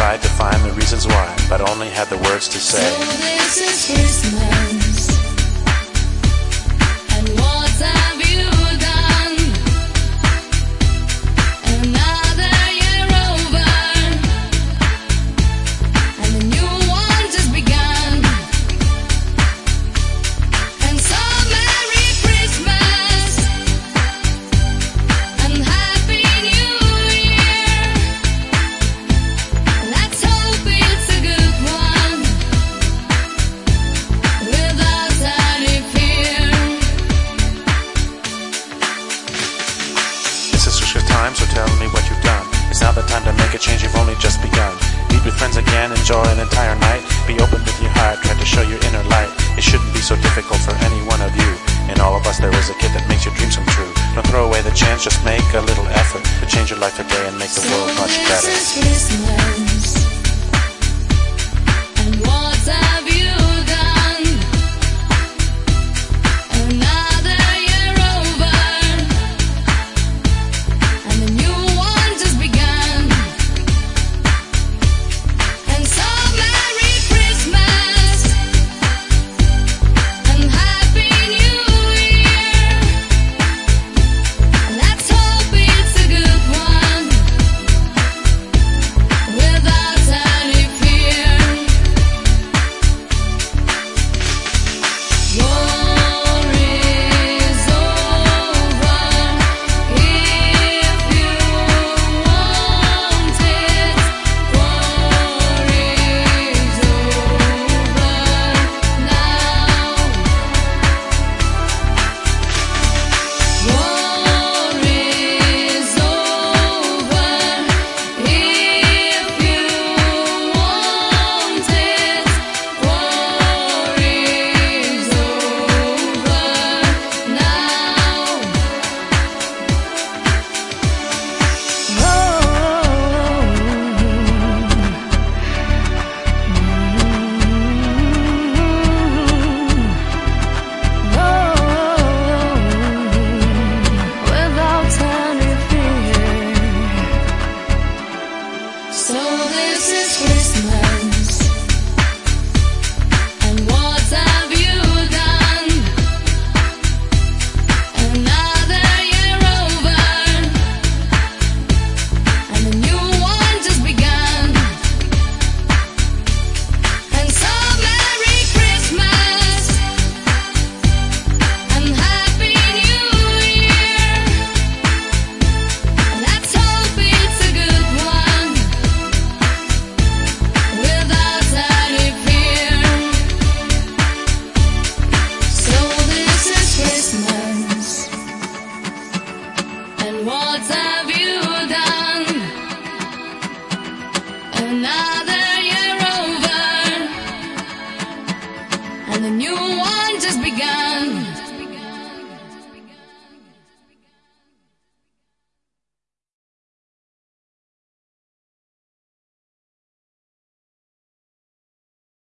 tried to find the reasons why, but only had the words to say. So this is Christmas, and what have you done? Another year over, and the new one just begun. And so Merry Christmas, and Happy New Year. Let's hope it's a good one, without any fear. This is crucial time, so tell me what you've done. It's now the time to make a change, you've only just begun. Meet with friends again, enjoy an entire night. Be open with your heart, try to show your inner light. It shouldn't be so difficult for any one of you. In all of us there is a kid that makes your dreams come true. Don't throw away the chance, just make a little effort to change your life today and make the world much better. This is Christmas, and what have you done? Another year over, and the new one just begun. And so Merry Christmas, and Happy New Year. Let's hope it's a good one, without any fear. War is over, if you want it. War is over now. War is over, if you want it. War is over now. Without any fear. So this is Christmas, and what have you done? Another year over, and the new one just begun. And so Merry Christmas, and Happy New Year. Let's hope it's a good one, without any fear. So this is Christmas, and what have you done? Another year over, and the new one just begun.